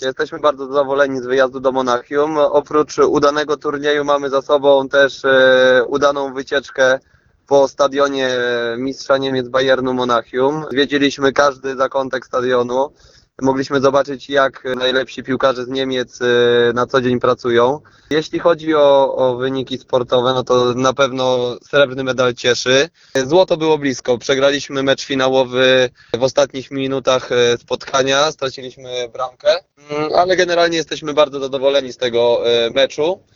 Jesteśmy bardzo zadowoleni z wyjazdu do Monachium. Oprócz udanego turnieju mamy za sobą też udaną wycieczkę po stadionie mistrza Niemiec Bayernu Monachium. Zwiedziliśmy każdy zakątek stadionu. Mogliśmy zobaczyć, jak najlepsi piłkarze z Niemiec na co dzień pracują. Jeśli chodzi o wyniki sportowe, no to na pewno srebrny medal cieszy. Złoto było blisko. Przegraliśmy mecz finałowy w ostatnich minutach spotkania. Straciliśmy bramkę, ale generalnie jesteśmy bardzo zadowoleni z tego meczu.